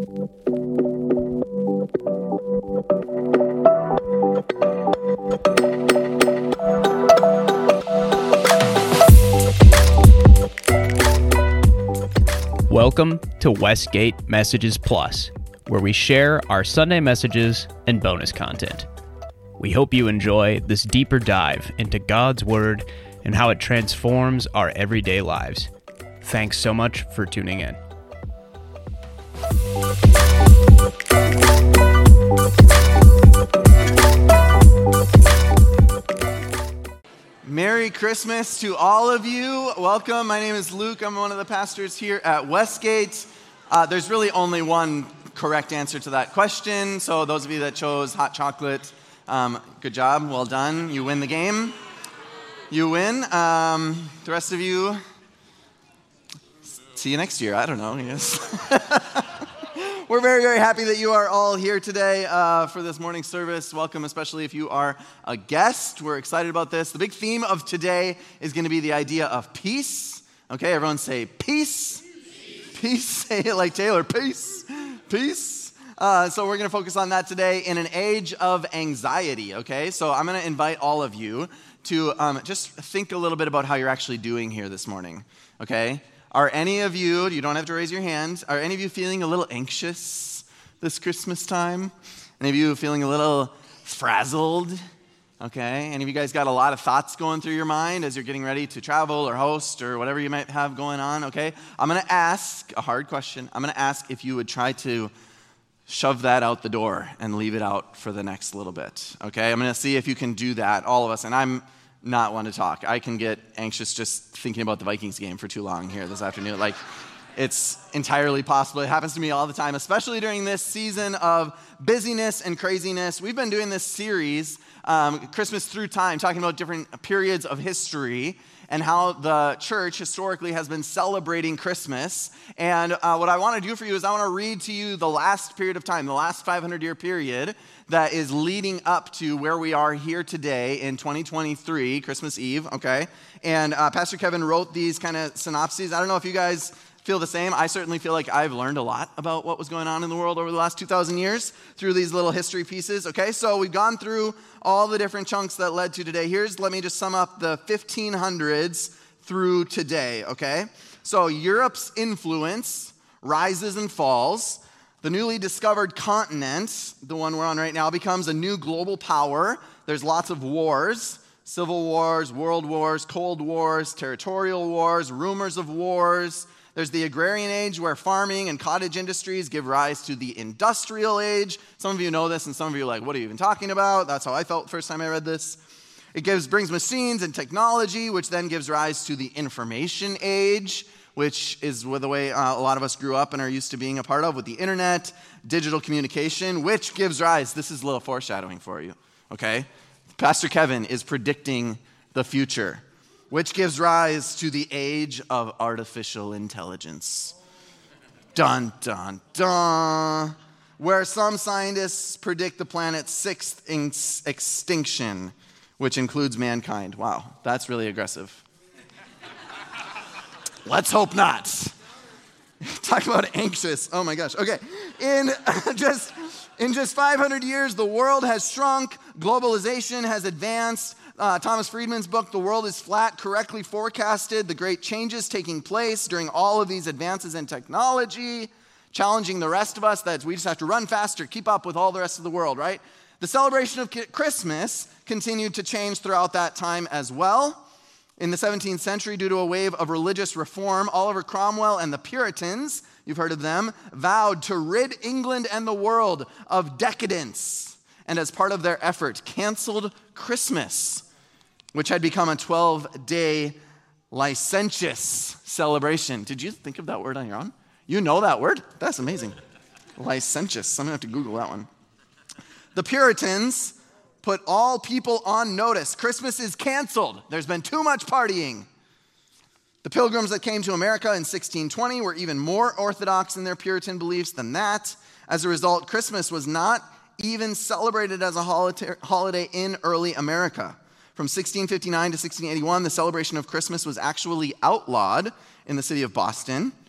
Welcome to Westgate Messages Plus, where we share our Sunday messages and bonus content. We hope you enjoy this deeper dive into God's Word and how it transforms our everyday lives. Thanks so much for tuning in. Merry Christmas to all of you. Welcome. My name is Luke. I'm one of the pastors here at Westgate. There's really only one correct answer to that question. So those of you that chose hot chocolate, good job. Well done. You win the game. You win. The rest of you, see you next year. I don't know. Yes. We're very, very happy that you are all here today for this morning service. Welcome, especially if you are a guest. We're excited about this. The big theme of today is going to be the idea of peace. Okay, everyone say peace. Peace. Say it like Taylor. Peace. Peace. So we're going to focus on that today in an age of anxiety. Okay, so I'm going to invite all of you to just think a little bit about how you're actually doing here this morning. Okay. Are any of you don't have to raise your hand, are any of you feeling a little anxious this Christmas time? Any of you feeling a little frazzled? Okay, any of you guys got a lot of thoughts going through your mind as you're getting ready to travel or host or whatever you might have going on? Okay, I'm going to ask a hard question. I'm going to ask if you would try to shove that out the door and leave it out for the next little bit. Okay, I'm going to see if you can do that, all of us, and I'm not one to talk. I can get anxious just thinking about the Vikings game for too long here this afternoon. Like, it's entirely possible. It happens to me all the time, especially during this season of busyness and craziness. We've been doing this series, Christmas Through Time, talking about different periods of history and how the church historically has been celebrating Christmas. And what I want to do for you is I want to read to you the last period of time, the last 500-year period that is leading up to where we are here today in 2023, Christmas Eve, okay? And Pastor Kevin wrote these kind of synopses. I don't know if you guys feel the same. I certainly feel like I've learned a lot about what was going on in the world over the last 2,000 years through these little history pieces, okay? So we've gone through all the different chunks that led to today. Let me just sum up the 1500s through today, okay? So Europe's influence rises and falls. The newly discovered continent, the one we're on right now, becomes a new global power. There's lots of wars, civil wars, world wars, cold wars, territorial wars, rumors of wars. There's the agrarian age where farming and cottage industries give rise to the industrial age. Some of you know this and some of you are like, what are you even talking about? That's how I felt the first time I read this. It brings machines and technology, which then gives rise to the information age, which is the way a lot of us grew up and are used to being a part of with the internet, digital communication, which gives rise, this is a little foreshadowing for you, okay? Pastor Kevin is predicting the future, which gives rise to the age of artificial intelligence. Dun, dun, dun. Where some scientists predict the planet's sixth extinction, which includes mankind. Wow, that's really aggressive. Let's hope not. Talk about anxious. Oh my gosh. Okay. In just 500 years, the world has shrunk. Globalization has advanced. Thomas Friedman's book, The World is Flat, correctly forecasted the great changes taking place during all of these advances in technology, challenging the rest of us that we just have to run faster, keep up with all the rest of the world, right? The celebration of Christmas continued to change throughout that time as well. In the 17th century, due to a wave of religious reform, Oliver Cromwell and the Puritans, you've heard of them, vowed to rid England and the world of decadence. And as part of their effort, canceled Christmas, which had become a 12-day licentious celebration. Did you think of that word on your own? You know that word? That's amazing. Licentious. I'm going to have to Google that one. The Puritans put all people on notice. Christmas is canceled. There's been too much partying. The Pilgrims that came to America in 1620 were even more orthodox in their Puritan beliefs than that. As a result, Christmas was not even celebrated as a holiday in early America. From 1659 to 1681, the celebration of Christmas was actually outlawed in the city of Boston.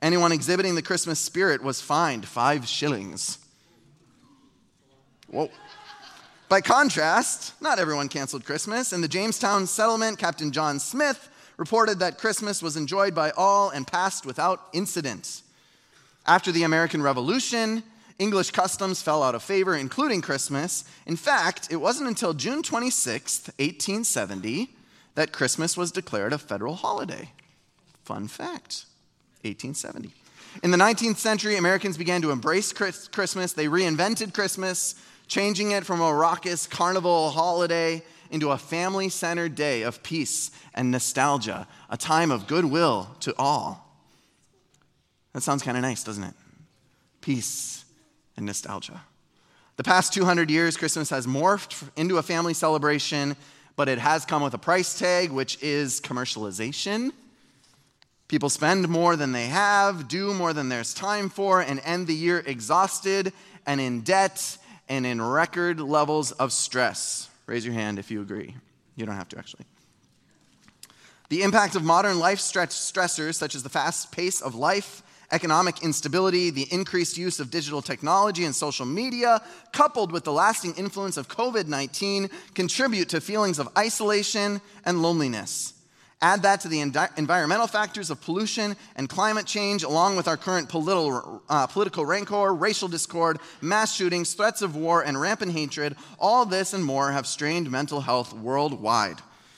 Anyone exhibiting the Christmas spirit was fined 5 shillings. Whoa. By contrast, not everyone canceled Christmas. In the Jamestown settlement, Captain John Smith reported that Christmas was enjoyed by all and passed without incident. After the American Revolution, English customs fell out of favor, including Christmas. In fact, it wasn't until June 26, 1870, that Christmas was declared a federal holiday. Fun fact, 1870. In the 19th century, Americans began to embrace Christmas. They reinvented Christmas, changing it from a raucous carnival holiday into a family-centered day of peace and nostalgia, a time of goodwill to all. That sounds kind of nice, doesn't it? Peace and nostalgia. The past 200 years, Christmas has morphed into a family celebration, but it has come with a price tag, which is commercialization. People spend more than they have, do more than there's time for, and end the year exhausted and in debt and in record levels of stress. Raise your hand if you agree. You don't have to, actually. The impact of modern life stressors, such as the fast pace of life, economic instability, the increased use of digital technology and social media, coupled with the lasting influence of COVID-19, contribute to feelings of isolation and loneliness. Add that to the environmental factors of pollution and climate change, along with our current political rancor, racial discord, mass shootings, threats of war, and rampant hatred. All this and more have strained mental health worldwide.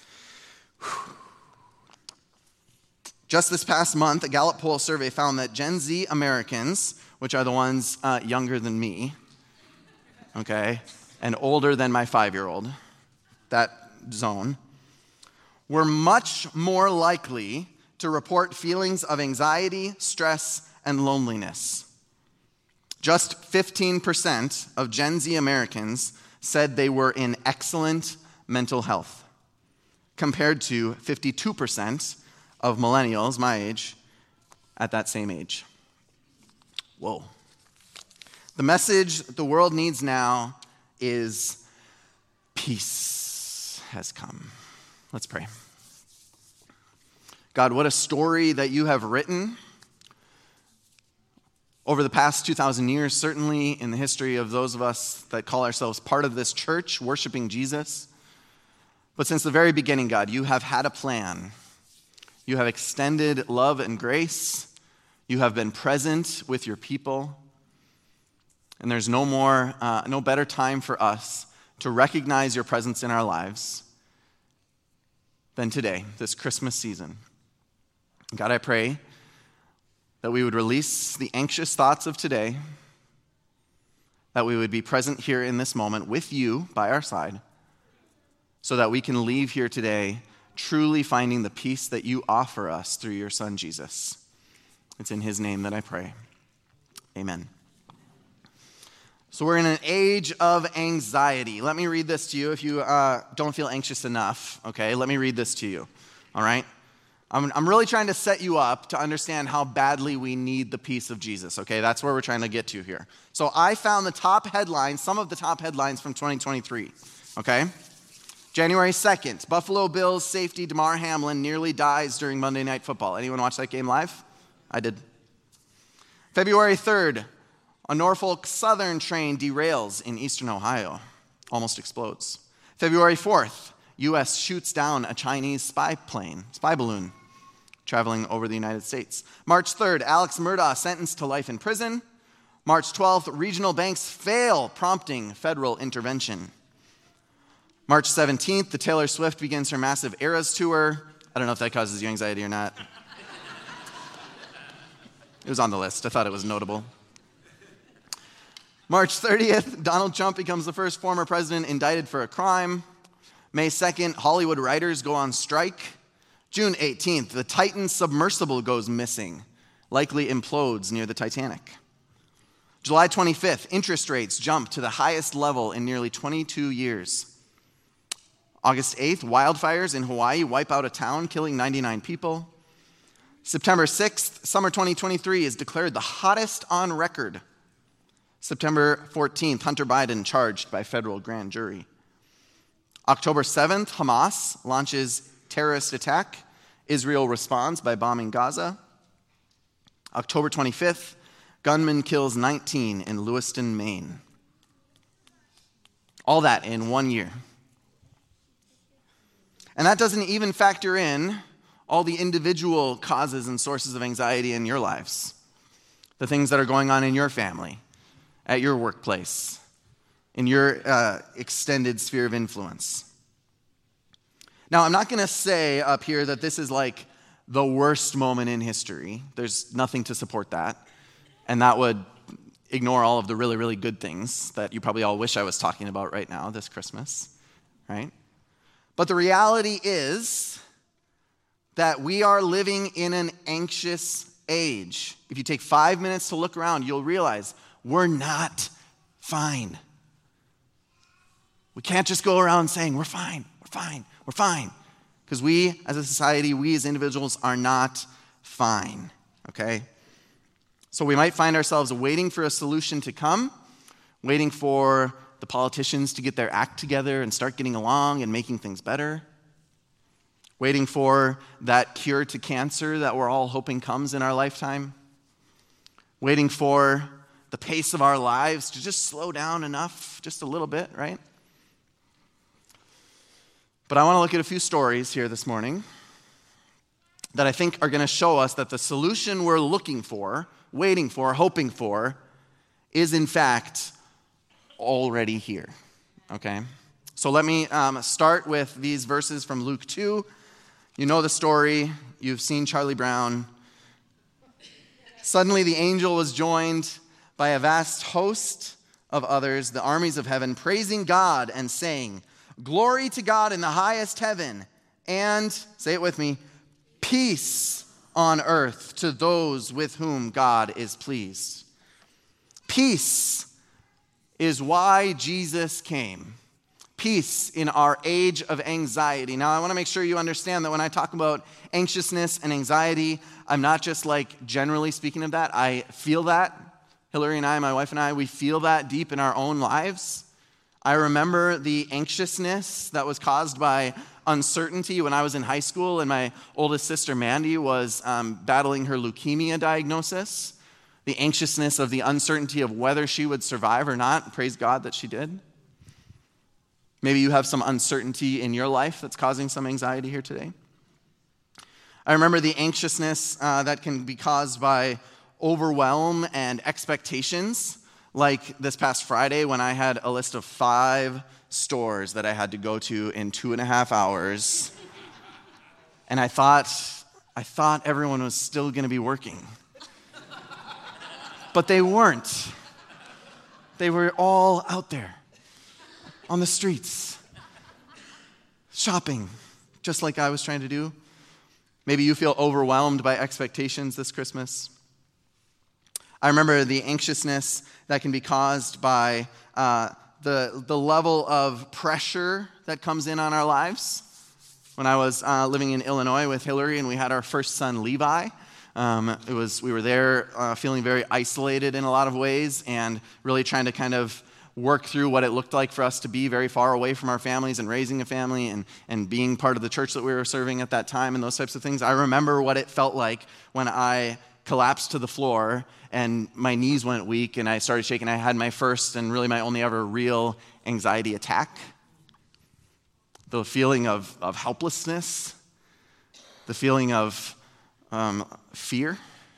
Just this past month, a Gallup poll survey found that Gen Z Americans, which are the ones younger than me, okay, and older than my 5-year-old, that zone, were much more likely to report feelings of anxiety, stress, and loneliness. Just 15% of Gen Z Americans said they were in excellent mental health, compared to 52% of millennials, my age, at that same age. Whoa. The message the world needs now is peace has come. Let's pray. God, what a story that you have written over the past 2,000 years, certainly in the history of those of us that call ourselves part of this church, worshiping Jesus. But since the very beginning, God, you have had a plan. You have extended love and grace. You have been present with your people. And there's no better time for us to recognize your presence in our lives than today, this Christmas season. God, I pray that we would release the anxious thoughts of today, that we would be present here in this moment with you by our side, so that we can leave here today truly finding the peace that you offer us through your Son, Jesus. It's in his name that I pray. Amen. So we're in an age of anxiety. Let me read this to you if you don't feel anxious enough, okay? Let me read this to you, all right? I'm really trying to set you up to understand how badly we need the peace of Jesus, okay? That's where we're trying to get to here. So I found the top headlines, some of the top headlines from 2023, okay? January 2nd, Buffalo Bills safety Damar Hamlin nearly dies during Monday Night Football. Anyone watch that game live? I did. February 3rd, a Norfolk Southern train derails in eastern Ohio, almost explodes. February 4th, U.S. shoots down a Chinese spy balloon, traveling over the United States. March 3rd, Alex Murdaugh sentenced to life in prison. March 12th, regional banks fail, prompting federal intervention. March 17th, the Taylor Swift begins her massive Eras tour. I don't know if that causes you anxiety or not. It was on the list. I thought it was notable. March 30th, Donald Trump becomes the first former president indicted for a crime. May 2nd, Hollywood writers go on strike. June 18th, the Titan submersible goes missing, likely implodes near the Titanic. July 25th, interest rates jump to the highest level in nearly 22 years. August 8th, wildfires in Hawaii wipe out a town, killing 99 people. September 6th, summer 2023 is declared the hottest on record. September 14th, Hunter Biden charged by federal grand jury. October 7th, Hamas launches terrorist attack. Israel responds by bombing Gaza. October 25th, gunman kills 19 in Lewiston, Maine. All that in 1 year. And that doesn't even factor in all the individual causes and sources of anxiety in your lives. The things that are going on in your family, at your workplace, in your extended sphere of influence. Now, I'm not going to say up here that this is like the worst moment in history. There's nothing to support that. And that would ignore all of the really, really good things that you probably all wish I was talking about right now this Christmas, right? But the reality is that we are living in an anxious age. If you take 5 minutes to look around, you'll realize we're not fine. We can't just go around saying, we're fine, we're fine, we're fine. Because we as a society, we as individuals are not fine, okay? So we might find ourselves waiting for a solution to come, waiting for the politicians to get their act together and start getting along and making things better, waiting for that cure to cancer that we're all hoping comes in our lifetime, waiting for the pace of our lives to just slow down enough, just a little bit, right? But I want to look at a few stories here this morning that I think are going to show us that the solution we're looking for, waiting for, hoping for, is in fact already here, okay? So let me start with these verses from Luke 2. You know the story. You've seen Charlie Brown. Suddenly the angel was joined by a vast host of others, the armies of heaven, praising God and saying, "Glory to God in the highest heaven, and," say it with me, "peace on earth to those with whom God is pleased." Peace is why Jesus came. Peace in our age of anxiety. Now, I want to make sure you understand that when I talk about anxiousness and anxiety, I'm not just like generally speaking of that. I feel that. Hillary and I, my wife and I, we feel that deep in our own lives. I remember the anxiousness that was caused by uncertainty when I was in high school and my oldest sister Mandy was battling her leukemia diagnosis. The anxiousness of the uncertainty of whether she would survive or not. Praise God that she did. Maybe you have some uncertainty in your life that's causing some anxiety here today. I remember the anxiousness that can be caused by overwhelm and expectations. Like this past Friday when I had a list of 5 stores that I had to go to in 2.5 hours. And I thought everyone was still going to be working. But they weren't. They were all out there on the streets, shopping, just like I was trying to do. Maybe you feel overwhelmed by expectations this Christmas. I remember the anxiousness that can be caused by the level of pressure that comes in on our lives. When I was living in Illinois with Hillary and we had our first son, Levi, we were there feeling very isolated in a lot of ways and really trying to kind of work through what it looked like for us to be very far away from our families and raising a family and being part of the church that we were serving at that time and those types of things. I remember what it felt like when I collapsed to the floor and my knees went weak and I started shaking. I had my first and really my only ever real anxiety attack. The feeling of helplessness, the feeling of fear.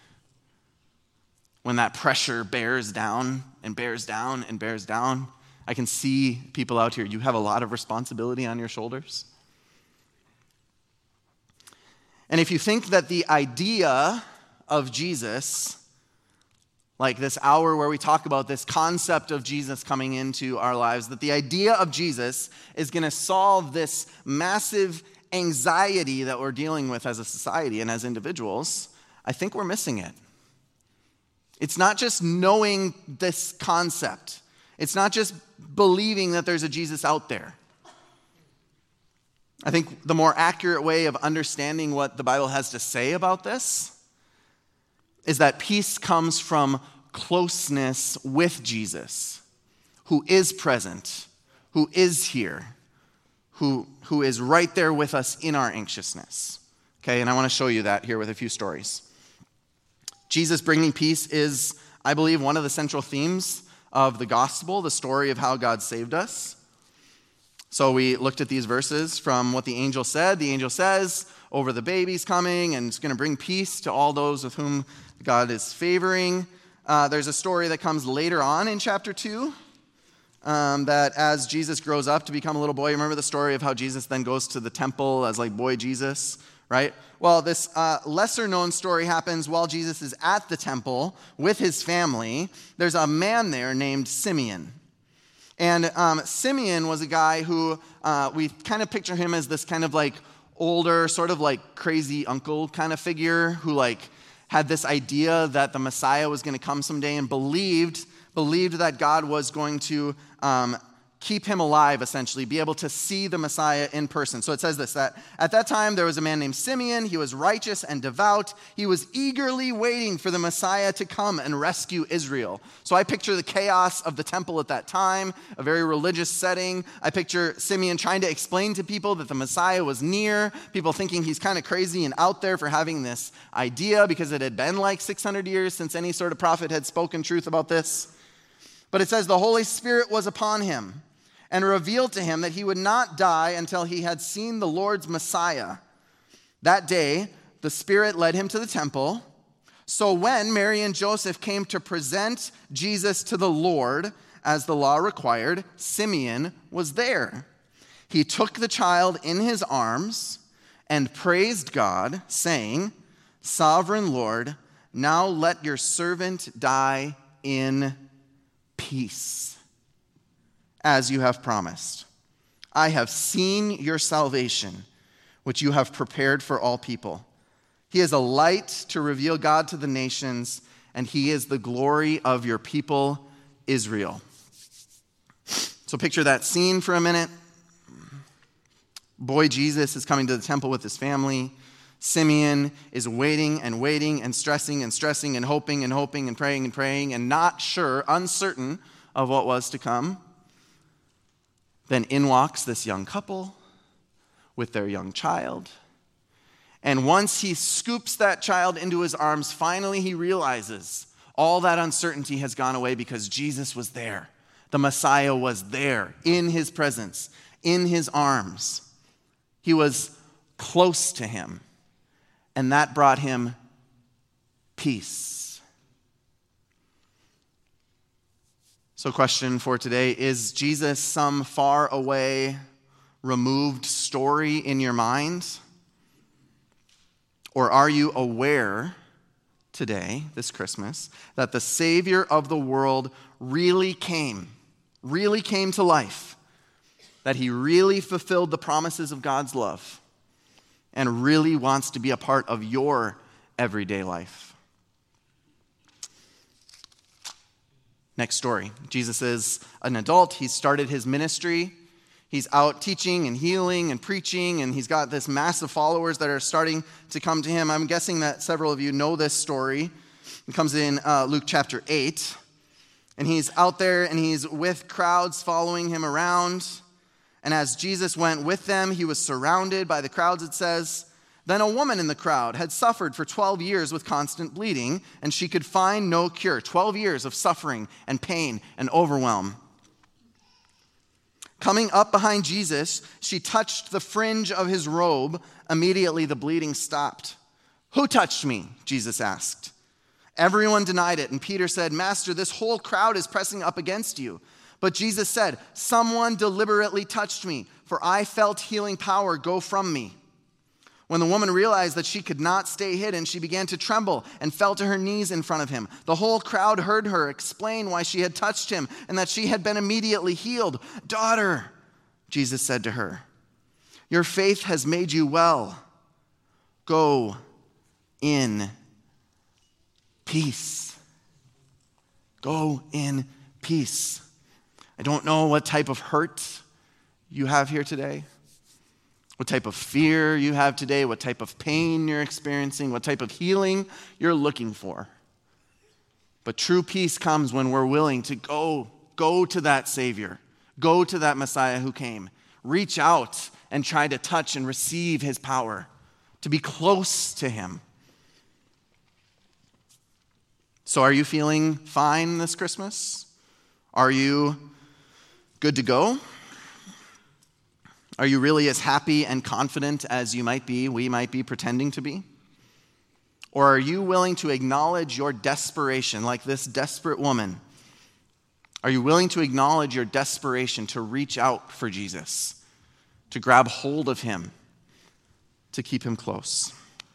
When that pressure bears down and bears down and bears down, I can see people out here, you have a lot of responsibility on your shoulders. And if you think that the idea of Jesus, like this hour where we talk about this concept of Jesus coming into our lives, that the idea of Jesus is going to solve this massive anxiety that we're dealing with as a society and as individuals, I think we're missing it. It's not just knowing this concept. It's not just believing that there's a Jesus out there. I think the more accurate way of understanding what the Bible has to say about this is that peace comes from closeness with Jesus, who is present, who is here, who is right there with us in our anxiousness. Okay, and I want to show you that here with a few stories. Jesus bringing peace is, I believe, one of the central themes of the gospel, the story of how God saved us. So we looked at these verses from what the angel said. The angel says, over the baby's coming, and it's going to bring peace to all those with whom God is favoring. There's a story that comes later on in chapter 2, that as Jesus grows up to become a little boy, remember the story of how Jesus then goes to the temple as like boy Jesus, right? Well, this lesser known story happens while Jesus is at the temple with his family. There's a man there named Simeon. And Simeon was a guy who we kind of picture him as this kind of like older, sort of like crazy uncle kind of figure who like had this idea that the Messiah was going to come someday and believed that God was going to keep him alive, essentially, be able to see the Messiah in person. So it says this, that at that time there was a man named Simeon. He was righteous and devout. He was eagerly waiting for the Messiah to come and rescue Israel. So I picture the chaos of the temple at that time, a very religious setting. I picture Simeon trying to explain to people that the Messiah was near, people thinking he's kind of crazy and out there for having this idea because it had been like 600 years since any sort of prophet had spoken truth about this. But it says the Holy Spirit was upon him and revealed to him that he would not die until he had seen the Lord's Messiah. That day, the Spirit led him to the temple. So when Mary and Joseph came to present Jesus to the Lord, as the law required, Simeon was there. He took the child in his arms and praised God, saying, "Sovereign Lord, now let your servant die in peace, as you have promised. I have seen your salvation, which you have prepared for all people. He is a light to reveal God to the nations, and he is the glory of your people, Israel." So picture that scene for a minute. Boy Jesus is coming to the temple with his family. Simeon is waiting and waiting and stressing and hoping and praying and not sure, uncertain of what was to come. Then in walks this young couple with their young child. And once he scoops that child into his arms, finally he realizes all that uncertainty has gone away because Jesus was there. The Messiah was there in his presence, in his arms. He was close to him. And that brought him peace. So question for today, is Jesus some far away, removed story in your mind? Or are you aware today, this Christmas, that the Savior of the world really came to life, that he really fulfilled the promises of God's love, and really wants to be a part of your everyday life? Next story. Jesus is an adult. He's started his ministry. He's out teaching and healing and preaching, and he's got this mass of followers that are starting to come to him. I'm guessing that several of you know this story. It comes in Luke chapter 8. And he's out there, and he's with crowds following him around. And as Jesus went with them, he was surrounded by the crowds, it says. Then a woman in the crowd had suffered for 12 years with constant bleeding, and she could find no cure. 12 years of suffering and pain and overwhelm. Coming up behind Jesus, she touched the fringe of his robe. Immediately the bleeding stopped. "Who touched me?" Jesus asked. Everyone denied it, and Peter said, "Master, this whole crowd is pressing up against you." But Jesus said, "Someone deliberately touched me, for I felt healing power go from me." When the woman realized that she could not stay hidden, she began to tremble and fell to her knees in front of him. The whole crowd heard her explain why she had touched him and that she had been immediately healed. "Daughter," Jesus said to her, "your faith has made you well. Go in peace." Go in peace. I don't know what type of hurt you have here today, what type of fear you have today, what type of pain you're experiencing, what type of healing you're looking for. But true peace comes when we're willing to go to that Savior, go to that Messiah who came, reach out and try to touch and receive his power, to be close to him. So are you feeling fine this Christmas? Are you good to go? Are you really as happy and confident as we might be pretending to be? Or are you willing to acknowledge your desperation, like this desperate woman? Are you willing to acknowledge your desperation to reach out for Jesus, to grab hold of him, to keep him close?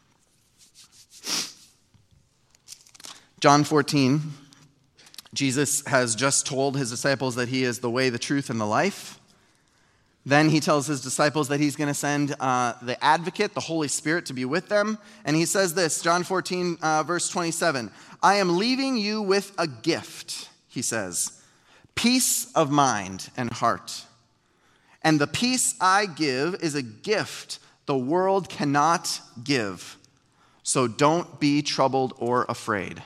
John 14, Jesus has just told his disciples that he is the way, the truth, and the life. Then he tells his disciples that he's going to send the advocate, the Holy Spirit, to be with them. And he says this, John 14, verse 27, I am leaving you with a gift, he says, peace of mind and heart. And the peace I give is a gift the world cannot give. So don't be troubled or afraid.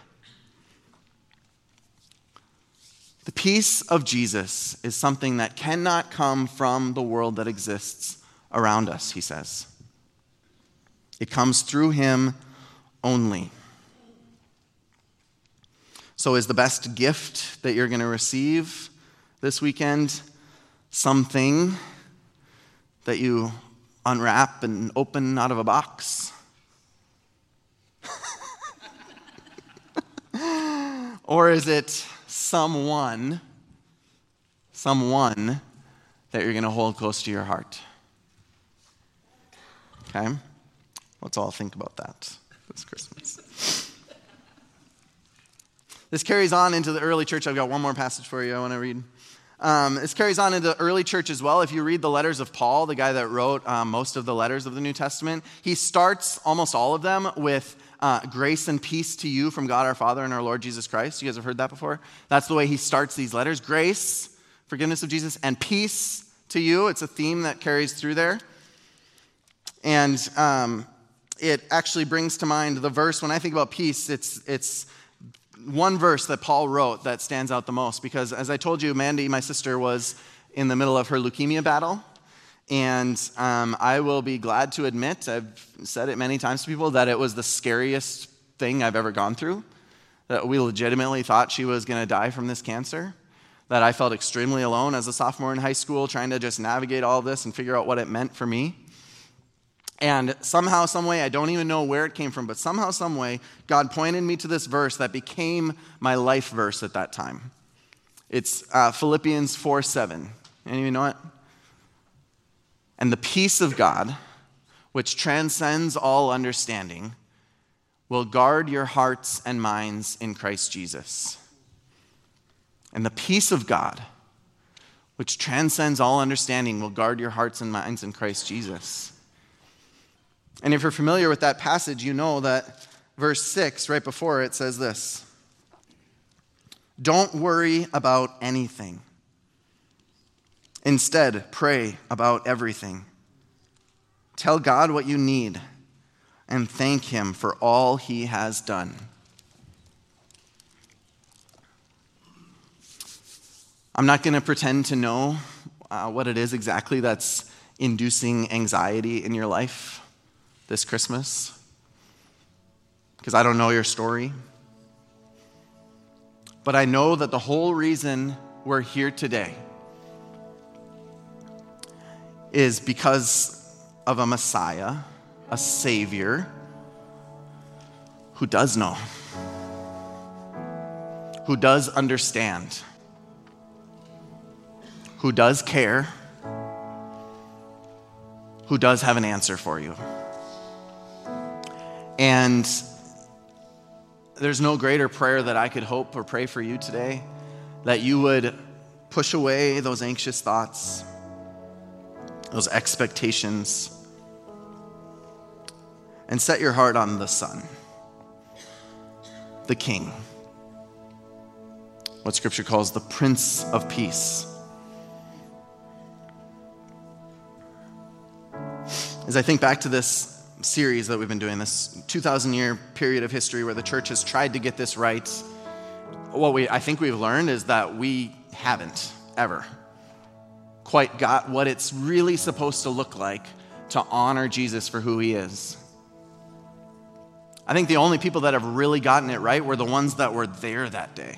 The peace of Jesus is something that cannot come from the world that exists around us, he says. It comes through him only. So is the best gift that you're going to receive this weekend something that you unwrap and open out of a box? Or is it someone that you're going to hold close to your heart? Okay? Let's all think about that this Christmas. This carries on into the early church. I've got one more passage for you I want to read. This carries on into the early church as well. If you read the letters of Paul, the guy that wrote most of the letters of the New Testament, he starts almost all of them with grace and peace to you from God our Father and our Lord Jesus Christ. You guys have heard that before? That's the way he starts these letters. Grace, forgiveness of Jesus, and peace to you. It's a theme that carries through there. And it actually brings to mind the verse, when I think about peace, it's one verse that Paul wrote that stands out the most. Because as I told you, Mandy, my sister, was in the middle of her leukemia battle. And I will be glad to admit, I've said it many times to people, that it was the scariest thing I've ever gone through. That we legitimately thought she was going to die from this cancer. That I felt extremely alone as a sophomore in high school, trying to just navigate all this and figure out what it meant for me. And somehow, some way, I don't even know where it came from, but somehow, some way, God pointed me to this verse that became my life verse at that time. It's Philippians 4:7. Anyone know it? And the peace of God, which transcends all understanding, will guard your hearts and minds in Christ Jesus. And the peace of God, which transcends all understanding, will guard your hearts and minds in Christ Jesus. And if you're familiar with that passage, you know that verse 6, right before it, says this: don't worry about anything. Instead, pray about everything. Tell God what you need and thank him for all he has done. I'm not going to pretend to know what it is exactly that's inducing anxiety in your life this Christmas, because I don't know your story. But I know that the whole reason we're here today is because of a Messiah, a Savior, who does know, who does understand, who does care, who does have an answer for you. And there's no greater prayer that I could hope or pray for you today, that you would push away those anxious thoughts, those expectations, and set your heart on the Son, the King, what Scripture calls the Prince of Peace. As I think back to this series that we've been doing, this 2,000-year period of history where the church has tried to get this right, what I think we've learned is that we haven't ever quite got what it's really supposed to look like to honor Jesus for who he is. I think the only people that have really gotten it right were the ones that were there that day.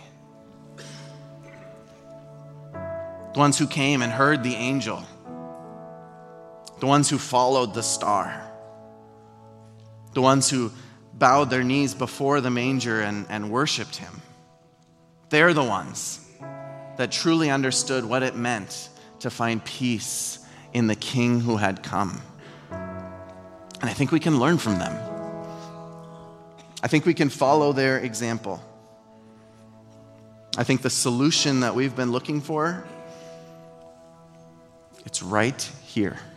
The ones who came and heard the angel. The ones who followed the star. The ones who bowed their knees before the manger and worshiped him. They're the ones that truly understood what it meant to find peace in the King who had come. And I think we can learn from them. I think we can follow their example. I think the solution that we've been looking for, it's right here.